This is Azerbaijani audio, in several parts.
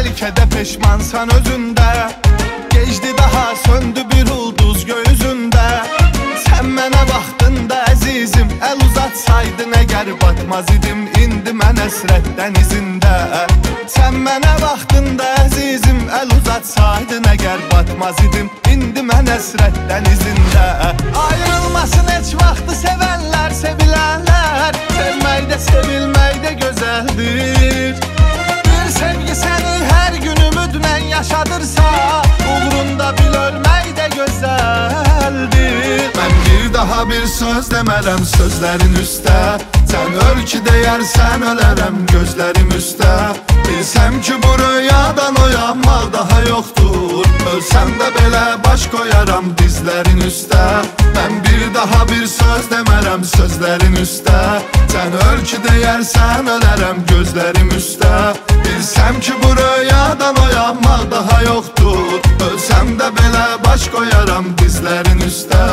bəlkə də peşmansan özündə. Gecdi daha söndü bir ulduz göğüzündə. Sən mənə baxdında əzizim, əl uzatsaydın əgər batmaz idim indi mən əsrət dənizində. Sən mənə baxdında əzizim, əl uzatsaydın əgər batmaz idim indi mən əsrət dənizində. Ayrılmasın heç vaxtı sevənlər, sevilənlər. Sevmək də sevilmək də gözəldir. Bir sevgi səni hər gün ümidlə yaşadırsa, uğrunda bil ölmək də gözəldir. Mən bir daha bir söz demərəm sözlərin üstə. Sən öl ki deyərsən ölərəm gözlərim üstə. Bilsəm ki bu rüyadan oyanmaq daha yoxdur. Ölsəm də belə baş qoyaram dizlərin üstə. Mən bir daha bir söz demərəm sözlərin üstə. Sən öl ki deyərsən ölərəm gözlərim üstə. Bilsəm ki bu rüyadan oyanmaq daha yoxdur. Ölsəm də belə baş qoyaram dizlərin üstə.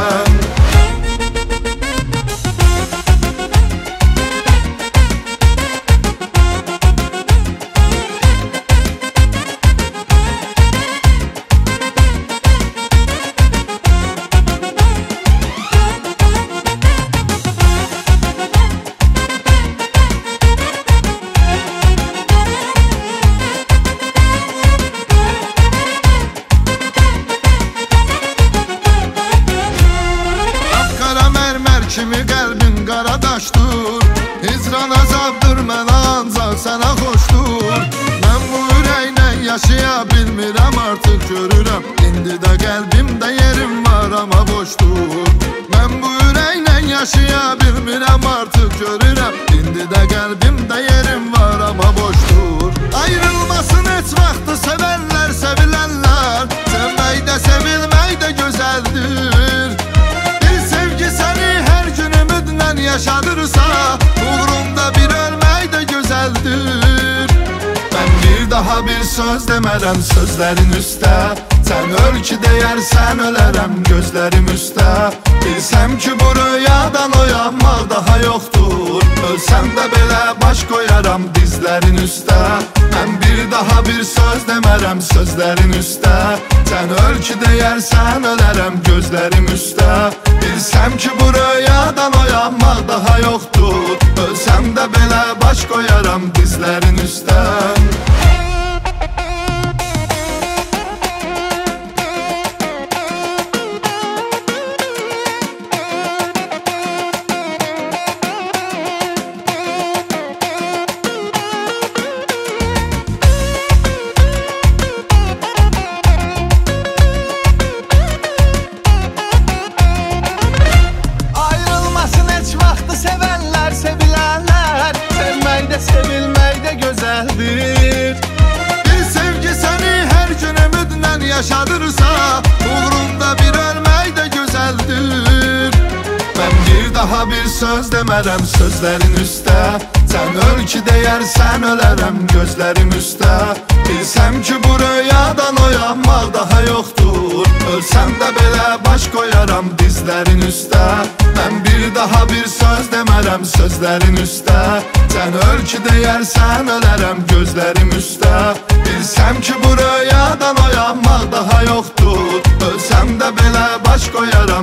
Kimi qəlbin qaradaşdır. Hicran azabdır, mənə ancaq sənə xoşdur. Mən bu ürəklə yaşaya bilmirəm, artıq görürəm. İndi də qəlbimdə yerim var amma boşdur. Mən bu ürəklə yaşaya bilmirəm, artıq görürəm. İndi də qəlbimdə yerim var amma boşdur. Ayrılmasın heç vaxtı sevənlər, sevilənlər. Sevmək də sevilmək də gözəldir. Bir sevgi səni hər gün ümidlə yaşadırsa, uğrunda bir ölmək də gözəldir. Mən bir daha bir söz demərəm sözlərin üstə. Sən öl ki deyərsən ölərəm gözlərim üstə. Bilsəm ki bu rüyadan oyanmaq daha yoxdur. Ölsəm də belə baş qoyaram dizlərin üstə. Mən bir daha bir söz demərəm sözlərin üstə. Sən öl ki deyərsən ölərəm gözlərim üstə. Bilsəm ki bu rüyadan oyanmaq daha yoxdur. Ölsəm də belə baş qoyaram dizlərin üstə. Sevənlər, sevilənlər. Sevmək də sevilmək də gözəldir. Bir sevgi səni hər gün ümidlə yaşadırsa, uğrunda bir ölmək də gözəldir. Mən bir daha bir söz demərəm sözlərin üstə. Sən öl ki deyərsən ölərəm gözlərim üstə. Bilsəm ki bu rüyadan oyanmaq daha yoxdur. Ölsəm də belə baş qoyaram dizlərin üstə. Mən bir daha bir söz demərəm sözlərin üstə. Sən öl ki deyərsən ölərəm gözlərim üstə. Bilsəm ki bu rüyadan oyanmaq daha yoxdur. Ölsəm də belə baş qoyaram